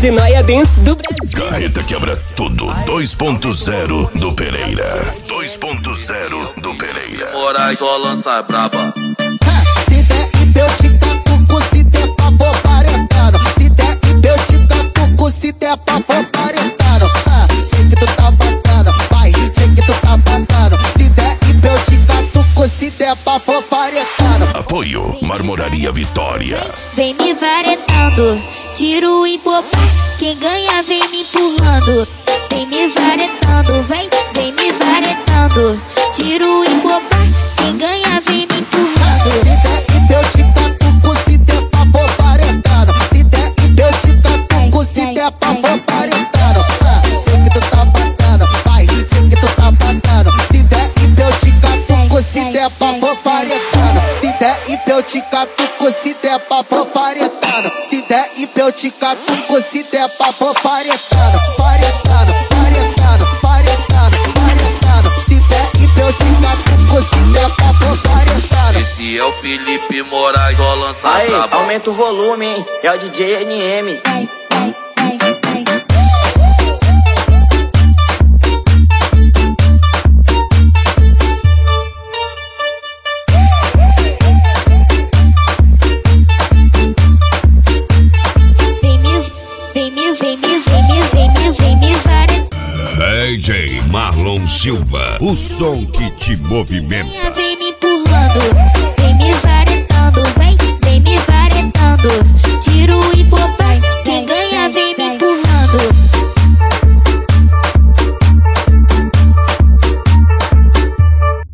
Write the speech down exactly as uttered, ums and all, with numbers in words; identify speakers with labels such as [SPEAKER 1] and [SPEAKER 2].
[SPEAKER 1] de noia dance do Brasil.
[SPEAKER 2] Carreta quebra tudo. dois ponto zero do Pereira. dois ponto zero do Pereira.
[SPEAKER 3] Moraes só lança braba.
[SPEAKER 4] Se der e eu te catuco, se der pra vou paretano. Se der e eu te catuco, se der pra vou paretano. Sei que tu tá bacana, vai, sei que tu tá bacana. Se der e eu te catuco, se der pra vou paretano.
[SPEAKER 2] Apoio Marmoraria Vitória.
[SPEAKER 5] Vem me varetando, tiro e popa. Quem ganha vem me empurrando. Vem me varetando, vem, vem me varetando. Tiro e popa. Quem ganha vem me empurrando.
[SPEAKER 4] Se der e eu te catuco, se der pra vou paretano. Se der e eu te catuco, se der pra vou paretano. Sei que tu tá bacana, vai, sei que tu tá bacana. Se der e eu te catuco, se der pra vou paretano. Se der e eu te catuco, se der pra vou paretano. Se der e eu te catuco, se der pra vou paretano. Paretano, paretano, paretano, paretano. Se der e eu te catuco, se der pra vou paretano.
[SPEAKER 3] Esse é o Felipe Moraes, só lança
[SPEAKER 6] Aí,
[SPEAKER 3] braba.
[SPEAKER 6] aumenta o volume, hein? É o D J N M.
[SPEAKER 5] Vai, vai, vai, vai. Vem me, vem me, vem me, vem me, vem me, vem me varetando.
[SPEAKER 2] D J Marlon Silva. O som que te movimenta.
[SPEAKER 5] Vem me empurrando, vem me varetando, vem, vem me varetando.